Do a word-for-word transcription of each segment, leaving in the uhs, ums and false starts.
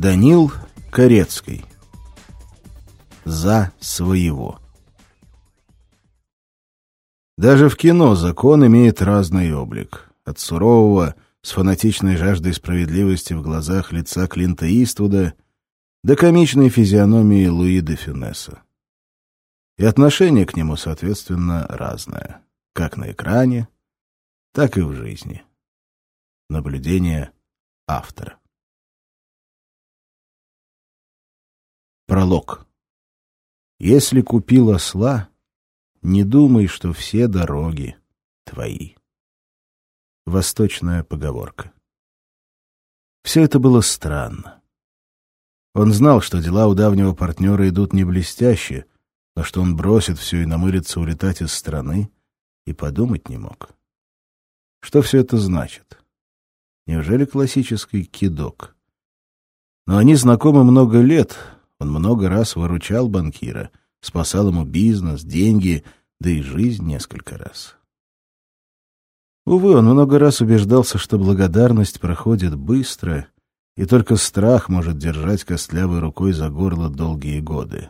Данил Корецкий. За своего. Даже в кино закон имеет разный облик. От сурового, с фанатичной жаждой справедливости в глазах лица Клинта Иствуда до комичной физиономии Луи де Фюнеса. И отношение к нему, соответственно, разное. Как на экране, так и в жизни. Наблюдение автора. Пролог. Если купил осла, не думай, что все дороги твои. Восточная поговорка. Все это было странно. Он знал, что дела у давнего партнера идут не блестяще, но что он бросит все и намырится улетать из страны, и подумать не мог. Что все это значит? Неужели классический кидок? Но они знакомы много лет. Он много раз выручал банкира, спасал ему бизнес, деньги, да и жизнь несколько раз. Увы, он много раз убеждался, что благодарность проходит быстро, и только страх может держать костлявой рукой за горло долгие годы.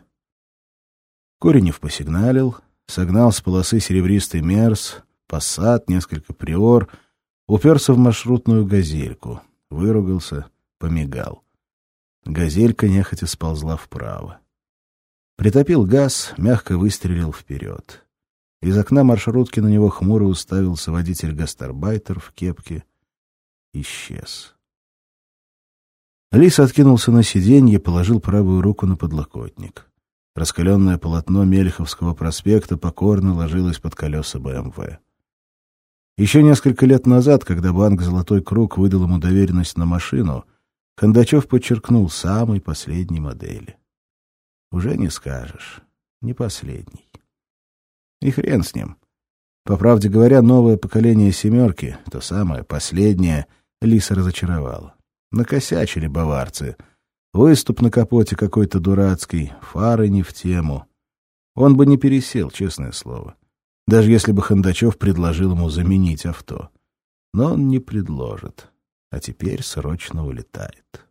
Коренев посигналил, согнал с полосы серебристый Мерс, Пассат, несколько Приор, уперся в маршрутную газельку, выругался, помигал. Газелька нехотя сползла вправо. Притопил газ, мягко выстрелил вперед. Из окна маршрутки на него хмуро уставился водитель-гастарбайтер в кепке. Исчез. Лис откинулся на сиденье, положил правую руку на подлокотник. Раскаленное полотно Мелеховского проспекта покорно ложилось под колеса БМВ. Еще несколько лет назад, когда банк «Золотой круг» выдал ему доверенность на машину, Кондачев подчеркнул самой последней модели. Уже не скажешь, не последний. И хрен с ним. По правде говоря, новое поколение «семерки», то самое, последнее, Лиса разочаровало. Накосячили баварцы. Выступ на капоте какой-то дурацкий, фары не в тему. Он бы не пересел, честное слово. Даже если бы Хондачев предложил ему заменить авто. Но он не предложит. А теперь срочно улетает.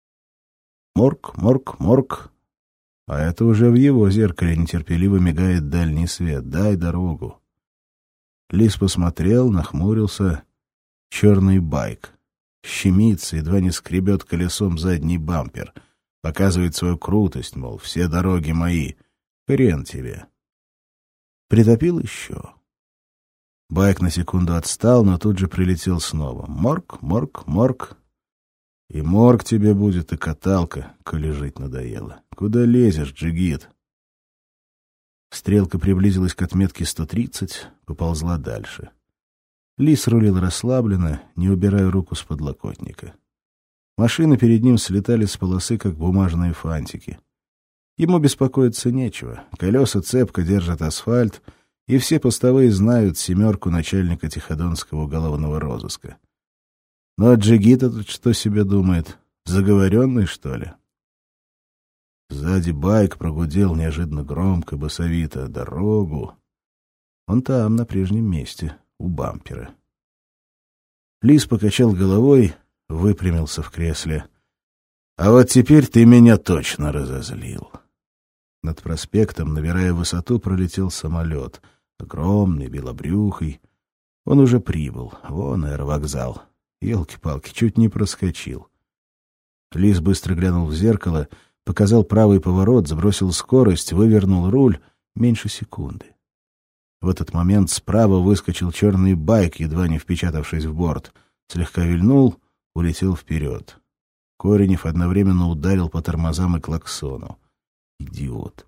Морг, морг, морг. А это уже в его зеркале нетерпеливо мигает дальний свет. Дай дорогу. Лис посмотрел, нахмурился. Черный байк. Щемится, едва не скребет колесом задний бампер. Показывает свою крутость, мол, все дороги мои. Хрен тебе. Притопил еще. Байк на секунду отстал, но тут же прилетел снова. Морг, морг, морг. И морг тебе будет, и каталка, коли жить надоело. Куда лезешь, джигит? Стрелка приблизилась к отметке сто тридцать, поползла дальше. Лис рулил расслабленно, не убирая руку с подлокотника. Машины перед ним слетали с полосы, как бумажные фантики. Ему беспокоиться нечего. Колеса цепко держат асфальт, и все постовые знают семерку начальника Тиходонского уголовного розыска. Ну а джигит этот что себе думает? Заговоренный, что ли? Сзади байк прогудел неожиданно громко, басовито. Дорогу. Он там, на прежнем месте, у бампера. Лис покачал головой, выпрямился в кресле. А вот теперь ты меня точно разозлил. Над проспектом, набирая высоту, пролетел самолет. Огромный, белобрюхый. Он уже прибыл. Вон аэровокзал. Елки-палки, чуть не проскочил. Лис быстро глянул в зеркало, показал правый поворот, сбросил скорость, вывернул руль. Меньше секунды. В этот момент справа выскочил черный байк, едва не впечатавшись в борт. Слегка вильнул, улетел вперед. Коренев одновременно ударил по тормозам и клаксону. Идиот.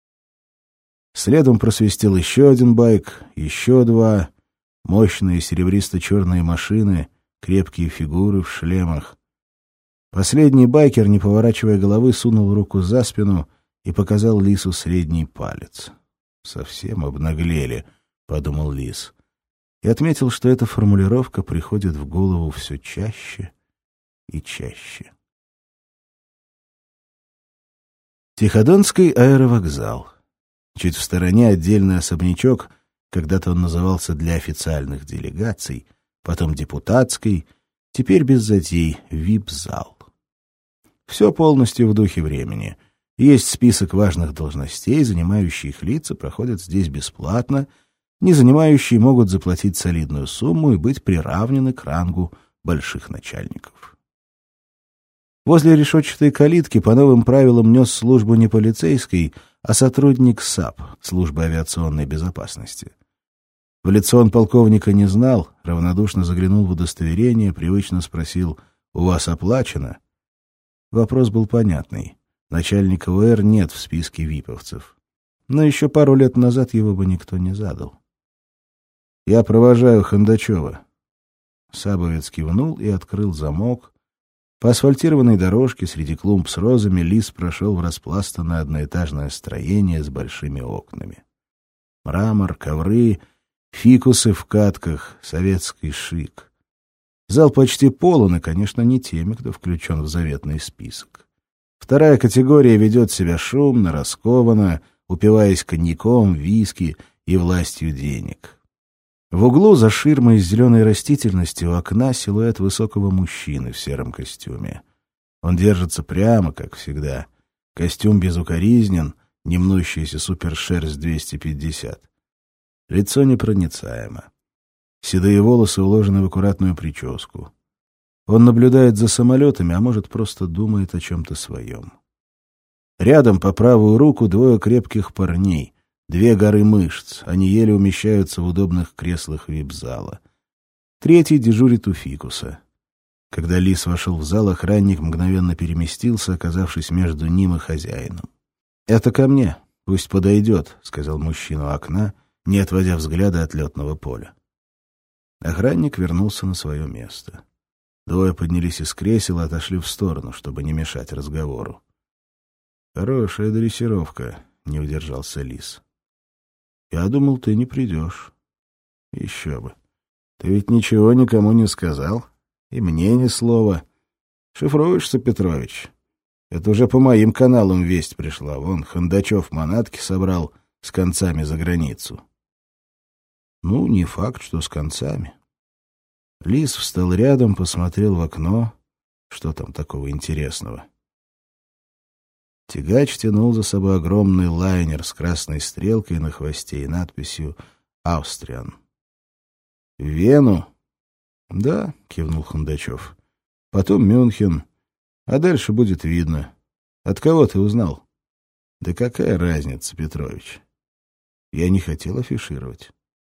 Следом просвистел еще один байк, еще два. Мощные серебристо-черные машины, крепкие фигуры в шлемах. Последний байкер, не поворачивая головы, сунул руку за спину и показал Лису средний палец. «Совсем обнаглели», — подумал Лис. И отметил, что эта формулировка приходит в голову все чаще и чаще. Тиходонский аэровокзал. Чуть в стороне отдельный особнячок, когда-то он назывался для официальных делегаций, потом депутатской, теперь без затей вип-зал. Все полностью в духе времени. Есть список важных должностей, занимающие их лица проходят здесь бесплатно, не занимающие могут заплатить солидную сумму и быть приравнены к рангу больших начальников. Возле решетчатой калитки по новым правилам нес службу не полицейский, а сотрудник САП, службы авиационной безопасности. В лицо он полковника не знал, равнодушно заглянул в удостоверение, привычно спросил: «У вас оплачено?» Вопрос был понятный. Начальника ОР нет в списке виповцев. Но еще пару лет назад его бы никто не задал. «Я провожаю Хондачева». Сабовец кивнул и открыл замок. По асфальтированной дорожке среди клумб с розами Лис прошел в распластанное одноэтажное строение с большими окнами. Мрамор, ковры, фикусы в катках, советский шик. Зал почти полон, и, конечно, не теми, кто включен в заветный список. Вторая категория ведет себя шумно, раскованно, упиваясь коньяком, виски и властью денег. В углу за ширмой из зеленой растительности у окна силуэт высокого мужчины в сером костюме. Он держится прямо, как всегда. Костюм безукоризнен, не мнущаяся супершерсть двести пятьдесят. Лицо непроницаемо. Седые волосы уложены в аккуратную прическу. Он наблюдает за самолетами, а может, просто думает о чем-то своем. Рядом по правую руку двое крепких парней. Две горы мышц, они еле умещаются в удобных креслах вип-зала. Третий дежурит у фикуса. Когда Лис вошел в зал, охранник мгновенно переместился, оказавшись между ним и хозяином. «Это ко мне, пусть подойдет», — сказал мужчина у окна, не отводя взгляда от летного поля. Охранник вернулся на свое место. Двое поднялись из кресел и отошли в сторону, чтобы не мешать разговору. «Хорошая дрессировка», — не удержался Лис. «Я думал, ты не придешь». «Еще бы. Ты ведь ничего никому не сказал. И мне ни слова. Шифруешься, Петрович? Это уже по моим каналам весть пришла. Вон, Хондачев манатки собрал с концами за границу». «Ну, не факт, что с концами». Лис встал рядом, посмотрел в окно. Что там такого интересного? Тягач тянул за собой огромный лайнер с красной стрелкой на хвосте и надписью «Австриан». «В Вену?» «Да», — кивнул Хондачев. «Потом Мюнхен. А дальше будет видно. От кого ты узнал?» «Да какая разница, Петрович? Я не хотел афишировать».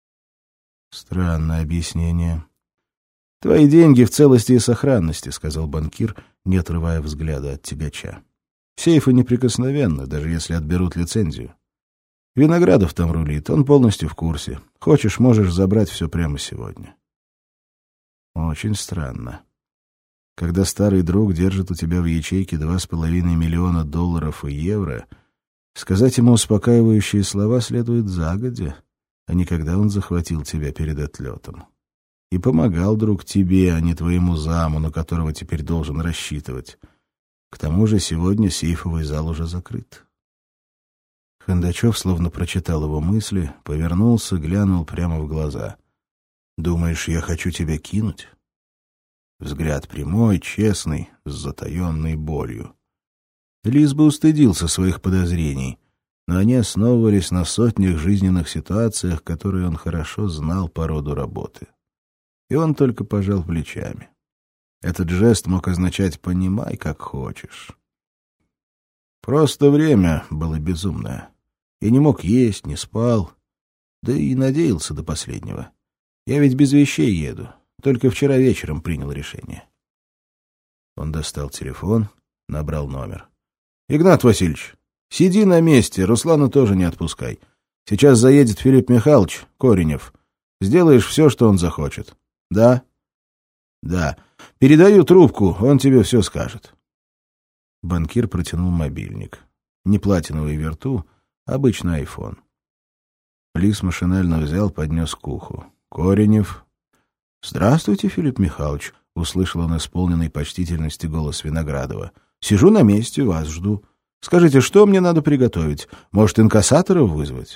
«Странное объяснение». «Твои деньги в целости и сохранности», — сказал банкир, не отрывая взгляда от тягача. «Сейфы неприкосновенны, даже если отберут лицензию. Виноградов там рулит, он полностью в курсе. Хочешь, можешь забрать все прямо сегодня». «Очень странно. Когда старый друг держит у тебя в ячейке два с половиной миллиона долларов и евро, сказать ему успокаивающие слова следует загодя, а не когда он захватил тебя перед отлетом. И помогал друг тебе, а не твоему заму, на которого теперь должен рассчитывать. К тому же сегодня сейфовый зал уже закрыт». Хондачев словно прочитал его мысли, повернулся, глянул прямо в глаза. «Думаешь, я хочу тебя кинуть?» Взгляд прямой, честный, с затаенной болью. Лис бы устыдился своих подозрений, но они основывались на сотнях жизненных ситуациях, которые он хорошо знал по роду работы. И он только пожал плечами. Этот жест мог означать «понимай, как хочешь». Просто время было безумное. Я не мог есть, не спал, да и надеялся до последнего. Я ведь без вещей еду, только вчера вечером принял решение. Он достал телефон, набрал номер. «Игнат Васильевич, сиди на месте, Руслана тоже не отпускай. Сейчас заедет Филипп Михайлович, Коренев. Сделаешь все, что он захочет». «Да?» «Да. Передаю трубку, он тебе все скажет». Банкир протянул мобильник. Не платиновый верту, обычный айфон. Лис машинально взял, поднес к уху. «Коренев». «Здравствуйте, Филипп Михайлович», — услышал он исполненный почтительности голос Виноградова. «Сижу на месте, вас жду. Скажите, что мне надо приготовить? Может, инкассаторов вызвать?»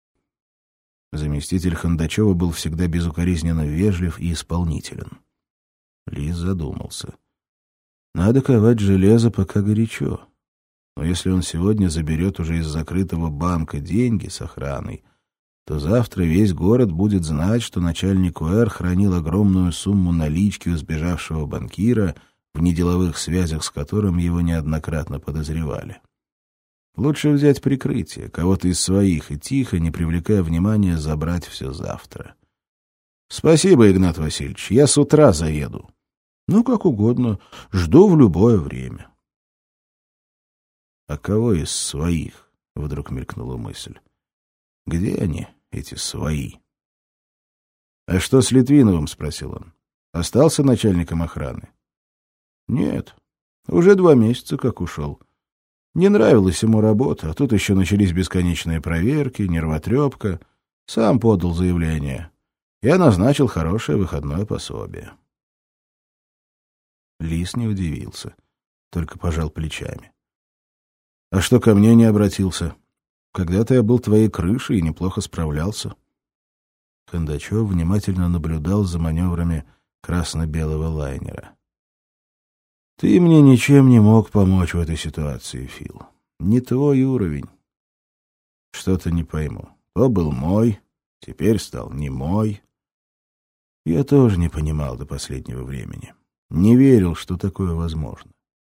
Заместитель Хондачева был всегда безукоризненно вежлив и исполнителен. Лис задумался. Надо ковать железо, пока горячо. Но если он сегодня заберет уже из закрытого банка деньги с охраной, то завтра весь город будет знать, что начальник УЭР хранил огромную сумму налички у сбежавшего банкира, в неделовых связях с которым его неоднократно подозревали. Лучше взять прикрытие, кого-то из своих, и тихо, не привлекая внимания, забрать все завтра. — Спасибо, Игнат Васильевич, я с утра заеду. — Ну, как угодно, жду в любое время. — А кого из своих? — вдруг мелькнула мысль. — Где они, эти свои? — А что с Литвиновым? — спросил он. — Остался начальником охраны? — Нет, уже два месяца как ушел. Не нравилась ему работа, а тут еще начались бесконечные проверки, нервотрепка. Сам подал заявление. Я назначил хорошее выходное пособие. Лис не удивился, только пожал плечами. — А что ко мне не обратился? Когда-то я был твоей крышей и неплохо справлялся. Кондачев внимательно наблюдал за маневрами красно-белого лайнера. — Ты мне ничем не мог помочь в этой ситуации, Фил. Не твой уровень. Что-то не пойму. То был мой, теперь стал не мой. Я тоже не понимал до последнего времени. Не верил, что такое возможно.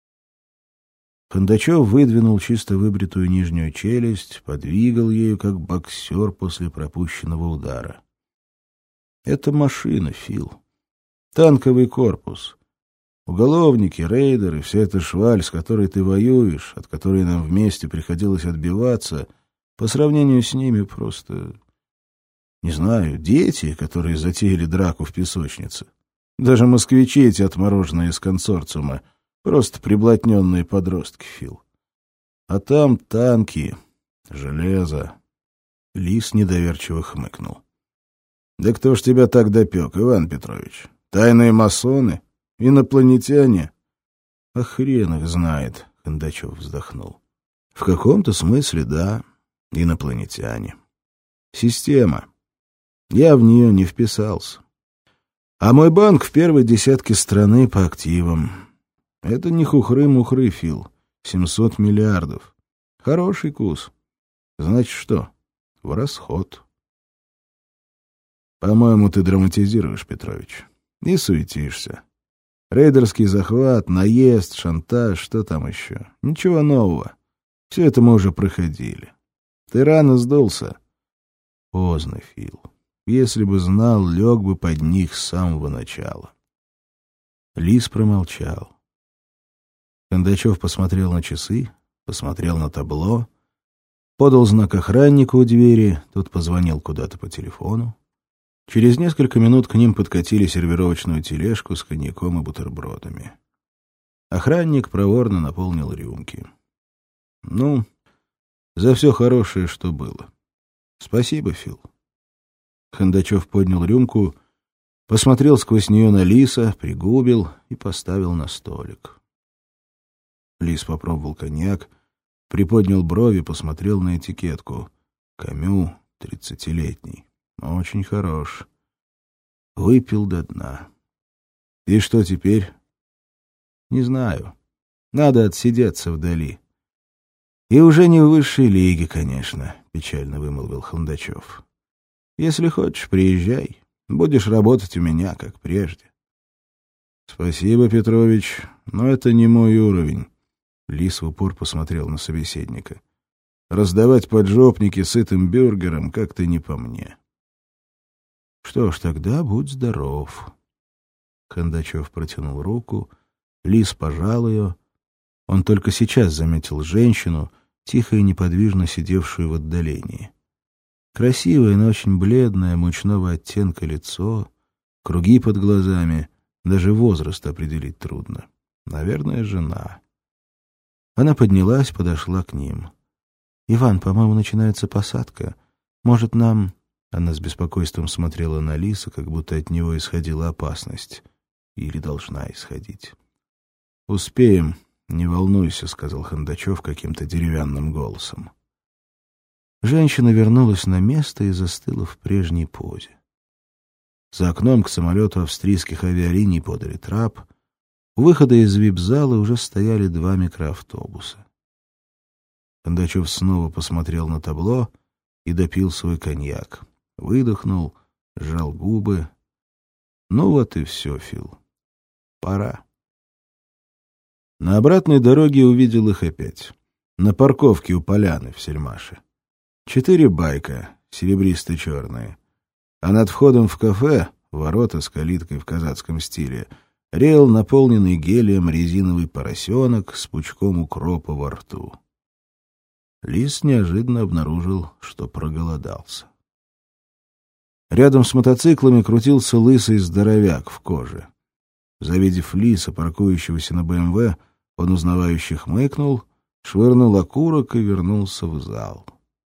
Кондачев выдвинул чисто выбритую нижнюю челюсть, подвигал ею, как боксер после пропущенного удара. — Это машина, Фил. Танковый корпус. Уголовники, рейдеры, вся эта шваль, с которой ты воюешь, от которой нам вместе приходилось отбиваться, по сравнению с ними просто, не знаю, дети, которые затеяли драку в песочнице. Даже москвичи эти отмороженные из консорциума, просто приблотненные подростки, Фил. А там танки, железо. Лис недоверчиво хмыкнул. — Да кто ж тебя так допек, Иван Петрович? Тайные масоны? Инопланетяне? — А хрен их знает, — Кондачев вздохнул. — В каком-то смысле, да, инопланетяне. Система. Я в нее не вписался. А мой банк в первой десятке страны по активам. Это не хухры-мухры, Фил. семьсот миллиардов. Хороший кус. Значит, что? В расход. По-моему, ты драматизируешь, Петрович. И суетишься. Рейдерский захват, наезд, шантаж, что там еще? Ничего нового. Все это мы уже проходили. Ты рано сдулся. Поздно, Фил. Если бы знал, лег бы под них с самого начала. Лис промолчал. Кондачев посмотрел на часы, посмотрел на табло, подал знак охраннику у двери, тот позвонил куда-то по телефону. Через несколько минут к ним подкатили сервировочную тележку с коньяком и бутербродами. Охранник проворно наполнил рюмки. — Ну, за все хорошее, что было. Спасибо, Фил. Кондачев поднял рюмку, посмотрел сквозь нее на Лиса, пригубил и поставил на столик. Лис попробовал коньяк, приподнял брови, посмотрел на этикетку. Камю, тридцатилетний. Очень хорош. Выпил до дна. И что теперь? Не знаю. Надо отсидеться вдали. И уже не в высшей лиге, конечно, печально вымолвил Кондачев. Если хочешь, приезжай. Будешь работать у меня, как прежде. Спасибо, Петрович, но это не мой уровень. Лис в упор посмотрел на собеседника. Раздавать поджопники сытым бюргерам как-то не по мне. Что ж, тогда будь здоров. Кондачев протянул руку, Лис пожал ее. Он только сейчас заметил женщину, тихо и неподвижно сидевшую в отдалении. Красивое, но очень бледное, мучного оттенка лицо, круги под глазами, даже возраст определить трудно. Наверное, жена. Она поднялась, подошла к ним. — Иван, по-моему, начинается посадка. Может, нам... Она с беспокойством смотрела на Лиса, как будто от него исходила опасность. Или должна исходить. — Успеем, не волнуйся, — сказал Кондачев каким-то деревянным голосом. Женщина вернулась на место и застыла в прежней позе. За окном к самолету австрийских авиалиний подали трап. У выхода из вип-зала уже стояли два микроавтобуса. Кондачев снова посмотрел на табло и допил свой коньяк. Выдохнул, сжал губы. Ну вот и все, Фил. Пора. На обратной дороге увидел их опять. На парковке у поляны в Сельмаше. Четыре байка, серебристо-черные. А над входом в кафе, ворота с калиткой в казацком стиле, реял наполненный гелием резиновый поросенок с пучком укропа во рту. Лис неожиданно обнаружил, что проголодался. Рядом с мотоциклами крутился лысый здоровяк в коже. Завидев Лиса, паркующегося на БМВ, он узнавающе хмыкнул, швырнул окурок и вернулся в зал.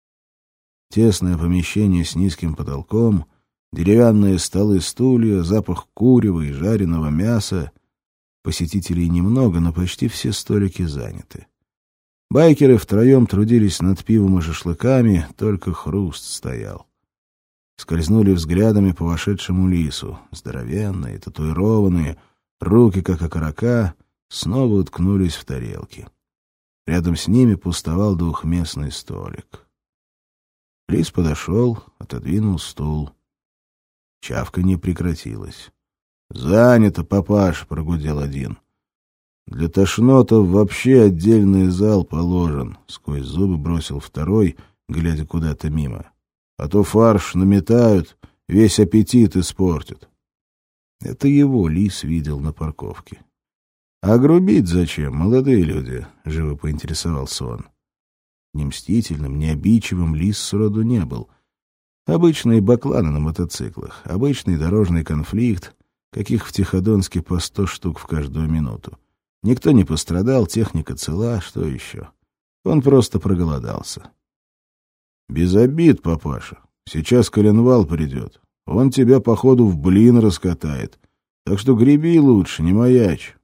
Тесное помещение с низким потолком, деревянные столы-стулья, запах курева и жареного мяса. Посетителей немного, но почти все столики заняты. Байкеры втроем трудились над пивом и шашлыками, только хруст стоял. Скользнули взглядами по вошедшему Лису. Здоровенные, татуированные, руки, как окорока, снова уткнулись в тарелки. Рядом с ними пустовал двухместный столик. Лис подошел, отодвинул стул. Чавканье прекратилось. «Занято, папаш», — прогудел один. «Для тошнотов вообще отдельный зал положен», — сквозь зубы бросил второй, глядя куда-то мимо. «А то фарш наметают, весь аппетит испортят». Это его Лис видел на парковке. «А грубить зачем, молодые люди?» — живо поинтересовался он. Ни мстительным, ни обидчивым Лис сроду не был. Обычные бакланы на мотоциклах, обычный дорожный конфликт, каких в Тиходонске по сто штук в каждую минуту. Никто не пострадал, техника цела, что еще? Он просто проголодался. «Без обид, папаша. Сейчас коленвал придет. Он тебя, походу, в блин раскатает. Так что греби лучше, не маячь».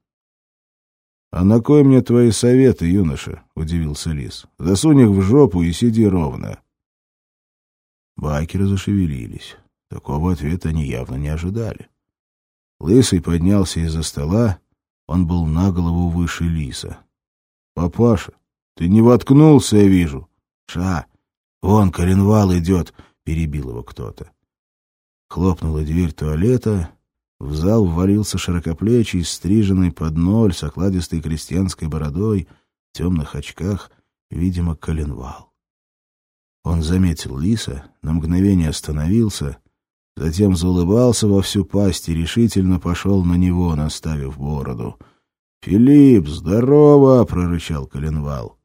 «А на кой мне твои советы, юноша?» — удивился Лис. «Засунь их в жопу и сиди ровно». Байкеры зашевелились. Такого ответа они явно не ожидали. Лысый поднялся из-за стола. Он был на голову выше Лиса. «Папаша, ты не воткнулся, я вижу». «Ша, вон коленвал идет», — перебил его кто-то. Хлопнула дверь туалета. В зал ввалился широкоплечий, стриженный под ноль, с окладистой крестьянской бородой, в темных очках, видимо, коленвал. Он заметил Лиса, на мгновение остановился, затем заулыбался во всю пасть и решительно пошел на него, наставив бороду. «Филипп, здорово!» — прорычал коленвал.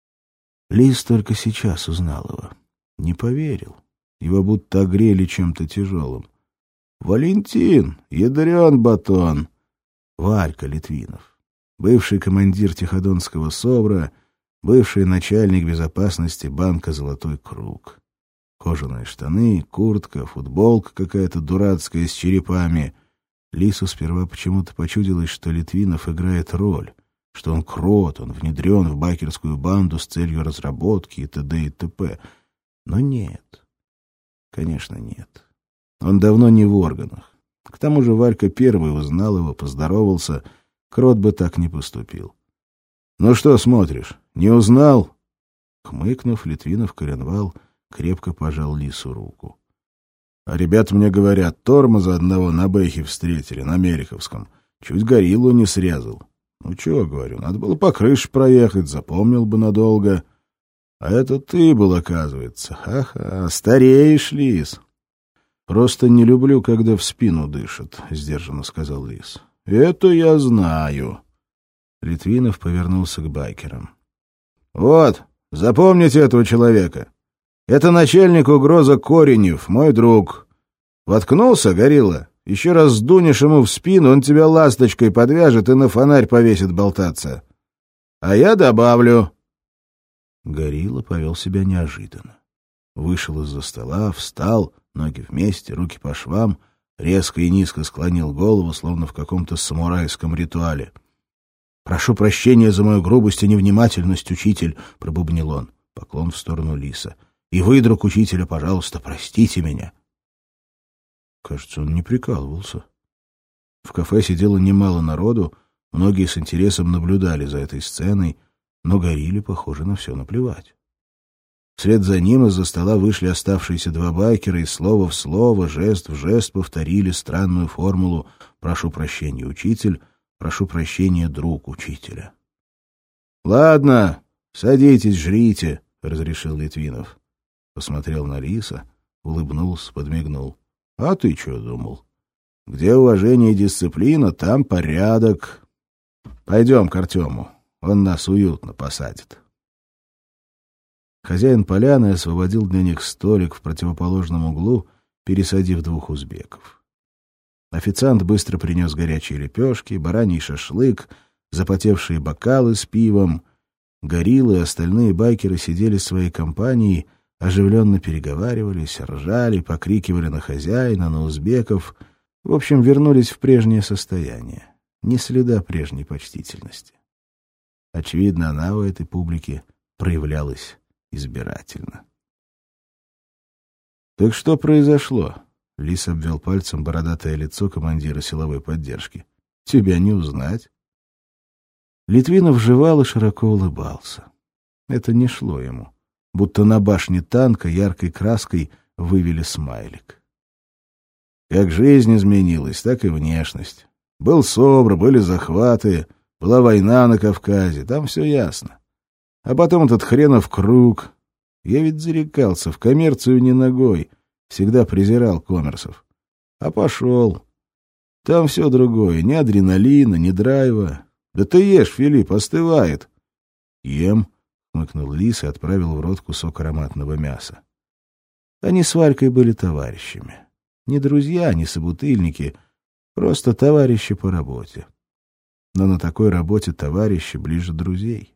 Лис только сейчас узнал его. Не поверил. Его будто огрели чем-то тяжелым. «Валентин, ядрен батон!» Валька Литвинов, бывший командир Тиходонского СОБРа, бывший начальник безопасности банка «Золотой круг». Кожаные штаны, куртка, футболка какая-то дурацкая с черепами. Лису сперва почему-то почудилось, что Литвинов играет роль, что он крот, он внедрен в байкерскую банду с целью разработки и т.д. и т.п. Но нет. Конечно, нет. Он давно не в органах. К тому же Валька первый узнал его, поздоровался. Крот бы так не поступил. «Ну что смотришь, не узнал?» Хмыкнув, Литвинов коленвал крепко пожал Лису руку. «А ребята мне говорят, тормоза одного на Бэхе встретили, на Мереховском. Чуть гориллу не срезал. Ну чего, говорю, надо было по крыше проехать, запомнил бы надолго. А это ты был, оказывается. Ха-ха, стареешь, Лис». «Просто не люблю, когда в спину дышат», — сдержанно сказал Лис. «Это я знаю». Литвинов повернулся к байкерам. «Вот, запомните этого человека. Это начальник угроза Коренев, мой друг. Воткнулся, горилла? Еще раз сдунешь ему в спину, он тебя ласточкой подвяжет и на фонарь повесит болтаться. А я добавлю». Горилла повел себя неожиданно. Вышел из-за стола, встал, ноги вместе, руки по швам, резко и низко склонил голову, словно в каком-то самурайском ритуале. «Прошу прощения за мою грубость и невнимательность, учитель», — пробубнил он. Поклон в сторону Лиса. «И вы, друг учителя, пожалуйста, простите меня». Кажется, он не прикалывался. В кафе сидело немало народу, Многие с интересом наблюдали за этой сценой, но Горилле, похоже, на все наплевать. Вслед за ним из-за стола вышли оставшиеся два байкера и слово в слово, жест в жест повторили странную формулу «Прошу прощения, учитель», «Прошу прощения, друг учителя». «Ладно, садитесь, жрите», — разрешил Литвинов. Посмотрел на Лиса, улыбнулся, подмигнул. «А ты что думал? Где уважение и дисциплина, там порядок. Пойдем к Артему, он нас уютно посадит». Хозяин поляны освободил для них столик в противоположном углу, пересадив двух узбеков. Официант быстро принес горячие лепешки, бараний шашлык, запотевшие бокалы с пивом. Гориллы и остальные байкеры сидели своей компанией, оживленно переговаривались, ржали, покрикивали на хозяина, на узбеков. В общем, вернулись в прежнее состояние. Ни следа прежней почтительности. Очевидно, она у этой публики проявлялась избирательно. «Так что произошло?» — Лис обвел пальцем бородатое лицо командира силовой поддержки. «Тебя не узнать». Литвинов жевал и широко улыбался. Это не шло ему. Будто на башне танка яркой краской вывели смайлик. Как жизнь изменилась, так и внешность. Был СОБР, были захваты, была война на Кавказе, там все ясно. А потом этот хренов круг. Я ведь зарекался, в коммерцию не ногой, всегда презирал коммерсов. А пошел. Там все другое, ни адреналина, ни драйва. Да ты ешь, Филипп, остывает. Ем, хмыкнул Лис и отправил в рот кусок ароматного мяса. Они с Валькой были товарищами. Не друзья, не собутыльники, просто товарищи по работе. Но на такой работе товарищи ближе друзей.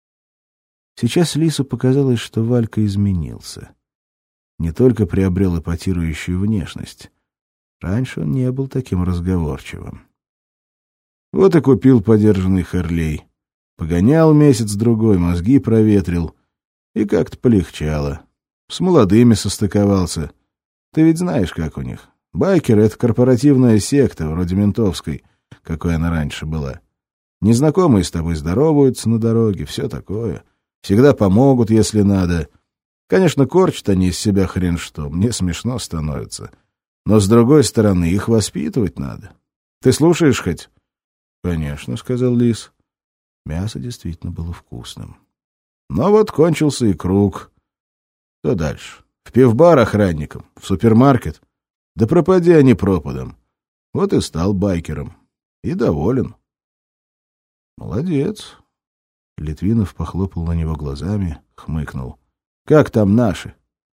Сейчас Лису показалось, что Валька изменился. Не только приобрел эпатирующую внешность. Раньше он не был таким разговорчивым. Вот и купил подержанный Харлей. Погонял месяц-другой, мозги проветрил. И как-то полегчало. С молодыми состыковался. Ты ведь знаешь, как у них. Байкеры — это корпоративная секта, вроде ментовской, какой она раньше была. Незнакомые с тобой здороваются на дороге, все такое. Всегда помогут, если надо. Конечно, корчат они из себя хрен что, мне смешно становится. Но, с другой стороны, их воспитывать надо. Ты слушаешь хоть? — Конечно, — сказал Лис. Мясо действительно было вкусным. Но вот кончился и круг. Что дальше? В пивбар охранником, в супермаркет? Да пропади они пропадом. Вот и стал байкером. И доволен. Молодец. Литвинов похлопал на него глазами, хмыкнул. Как там наши?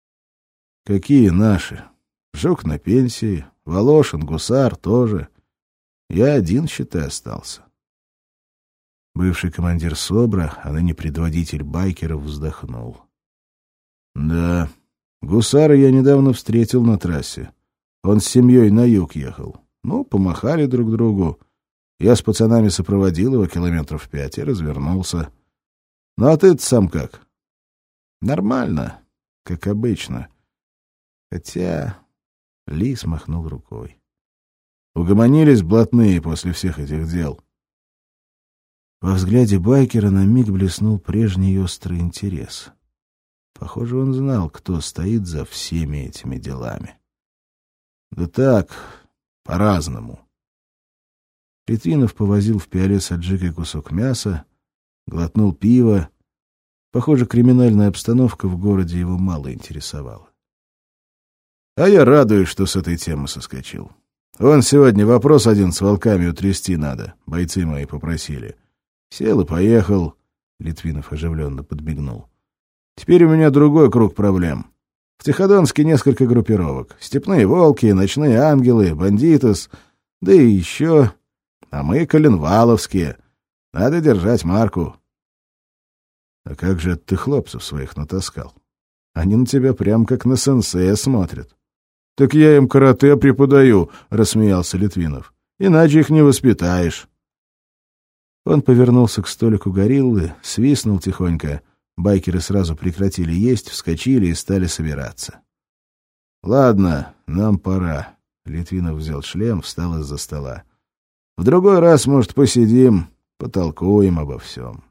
Какие наши? Жук на пенсии, Волошин, Гусар тоже. Я один, считай, остался. Бывший командир СОБРа, а ныне предводитель байкеров, вздохнул. Да, Гусара я недавно встретил на трассе. Он с семьей на юг ехал. Ну, помахали друг другу. Я с пацанами сопроводил его километров пять и развернулся. Ну, а ты-то сам как? Нормально, как обычно. Хотя... Лис махнул рукой. Угомонились блатные после всех этих дел. Во взгляде байкера на миг блеснул прежний острый интерес. Похоже, он знал, кто стоит за всеми этими делами. Да так, по-разному. Литвинов повозил в пиале с аджикой кусок мяса, глотнул пива. Похоже, криминальная обстановка в городе его мало интересовала. А я радуюсь, что с этой темы соскочил. Вон сегодня вопрос один с волками утрясти надо, бойцы мои попросили. Сел и поехал. Литвинов оживленно подмигнул. Теперь у меня другой круг проблем. В Тиходонске несколько группировок. Степные волки, ночные ангелы, бандитос, да и еще... А мы коленваловские. Надо держать марку. А как же ты хлопцев своих натаскал? Они на тебя прям как на сенсея смотрят. — Так я им карате преподаю, — рассмеялся Литвинов. — Иначе их не воспитаешь. Он повернулся к столику гориллы, свистнул тихонько. Байкеры сразу прекратили есть, вскочили и стали собираться. — Ладно, нам пора. Литвинов взял шлем, встал из-за стола. — В другой раз, может, посидим, потолкуем обо всем.